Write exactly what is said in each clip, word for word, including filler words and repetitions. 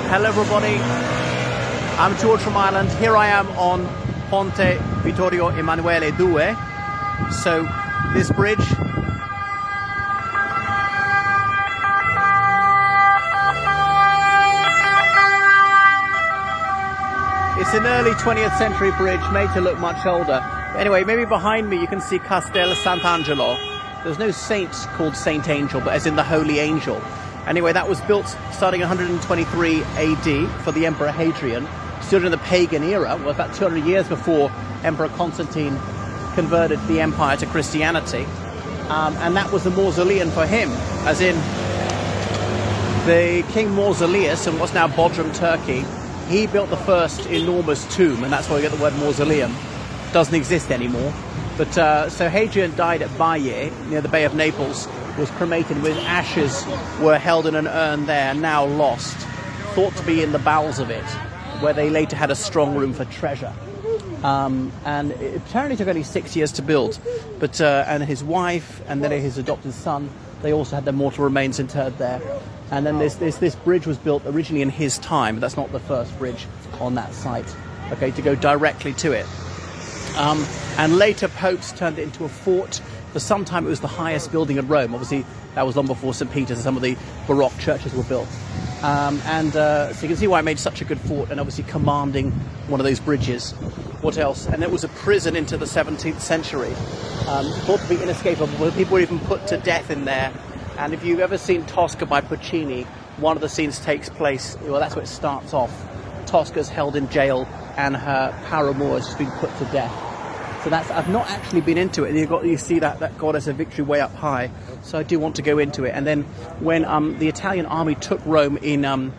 Hello everybody, I'm George from Ireland. Here I am on Ponte Vittorio Emanuele two. So this bridge, it's an early twentieth century bridge made to look much older. Anyway, maybe behind me you can see Castel Sant'Angelo. There's no saint called Saint Angel, but as in the Holy Angel. Anyway, that was built starting in one hundred twenty-three A D for the Emperor Hadrian, still in the pagan era, well, about two hundred years before Emperor Constantine converted the empire to Christianity. Um, and that was the mausoleum for him, as in the King Mausoleus in what's now Bodrum, Turkey. He built the first enormous tomb, and that's why we get the word mausoleum. Doesn't exist anymore. But uh, so Hadrian died at Baiae, near the Bay of Naples, was cremated with ashes were held in an urn there, now lost, thought to be in the bowels of it, where they later had a strong room for treasure. Um, and it apparently took only six years to build, but uh, and his wife and then his adopted son, they also had their mortal remains interred there. And then this this this bridge was built originally in his time, but that's not the first bridge on that site. Okay, to go directly to it. Um, and later popes turned it into a fort. For some time it was the highest building in Rome. Obviously that was long before Saint Peter's and some of the Baroque churches were built. Um, and uh, so you can see why it made such a good fort, and obviously commanding one of those bridges. What else? And it was a prison into the seventeenth century. Um, thought to be inescapable. People were even put to death in there. And if you've ever seen Tosca by Puccini, one of the scenes takes place, well, that's where it starts off. Tosca's held in jail and her paramour has just been put to death. So that's, I've not actually been into it. You've got, you see that, that goddess of victory way up high. So I do want to go into it. And then when um, the Italian army took Rome in um,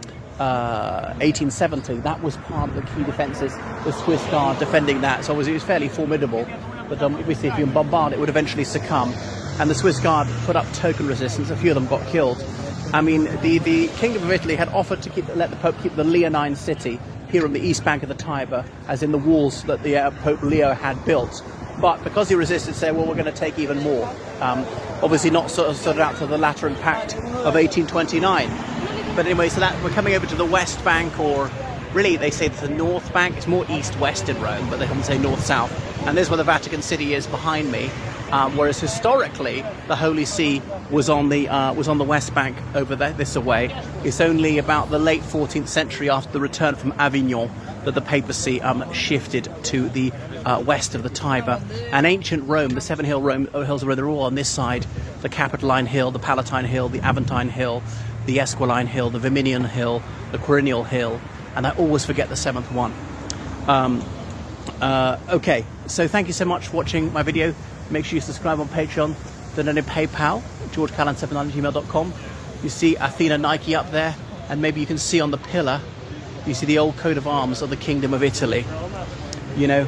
uh, eighteen seventy, that was part of the key defences, the Swiss Guard defending that. So obviously it was fairly formidable. But um, obviously if you bombard it, it would eventually succumb. And the Swiss Guard put up token resistance. A few of them got killed. I mean, the, the Kingdom of Italy had offered to keep, let the Pope keep the Leonine city here on the east bank of the Tiber, as in the walls that the uh, Pope Leo had built. But because he resisted, said, well, we're going to take even more. Um, obviously not sort of sorted out to the Lateran Pact of eighteen twenty-nine. But anyway, so that we're coming over to the west bank, or really they say the north bank. It's more east-west in Rome, but they often say north-south. And there's where the Vatican City is behind me. Um, whereas historically, the Holy See was on the uh, was on the west bank over there, this away. It's only about the late fourteenth century, after the return from Avignon, that the papacy um, shifted to the uh, west of the Tiber. And ancient Rome, the seven hill Rome, hills of Rome, they're all on this side: the Capitoline Hill, the Palatine Hill, the Aventine Hill, the Esquiline Hill, the Verminian Hill, the Quirinial Hill, and I always forget the seventh one. Um, uh, okay, so thank you so much for watching my video. Make sure you subscribe on Patreon, donate PayPal, george callan seven nine at gmail dot com. You see Athena Nike up there, and maybe you can see on the pillar, you see the old coat of arms of the Kingdom of Italy. You know,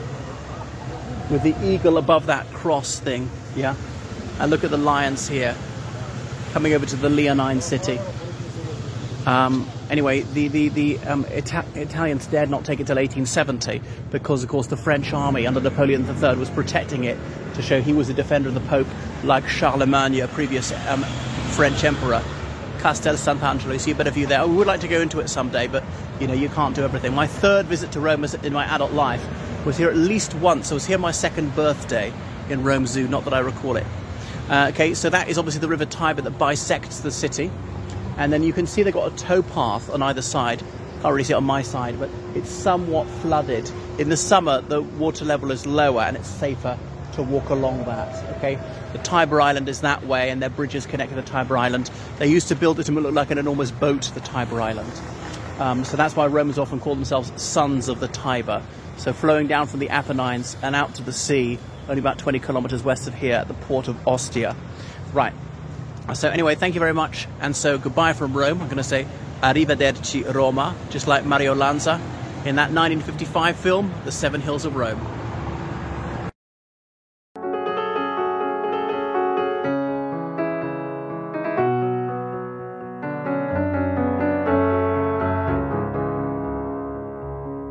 with the eagle above that cross thing, yeah? And look at the lions here, coming over to the Leonine city. Um, anyway, the, the, the um, Ita Italians dared not take it till eighteen seventy, because, of course, the French army under Napoleon the third was protecting it to show he was a defender of the Pope, like Charlemagne, a previous um, French emperor. Castel Sant'Angelo, you see a better view there. I would like to go into it someday, but, you know, you can't do everything. My third visit to Rome in my adult life was here at least once. I was here my second birthday in Rome Zoo, not that I recall it. Uh, okay, so that is obviously the River Tiber that bisects the city. And then you can see they've got a towpath on either side. Can't really see it on my side, but it's somewhat flooded. In the summer, the water level is lower and it's safer to walk along that. Okay, the Tiber Island is that way, and their bridges connect to the Tiber Island. They used to build it to look like an enormous boat, the Tiber Island. Um, so that's why Romans often call themselves sons of the Tiber. So flowing down from the Apennines and out to the sea, only about twenty kilometers west of here at the port of Ostia. Right. So anyway, thank you very much. And so goodbye from Rome. I'm going to say arrivederci Roma, just like Mario Lanza in that nineteen fifty-five film, The Seven Hills of Rome.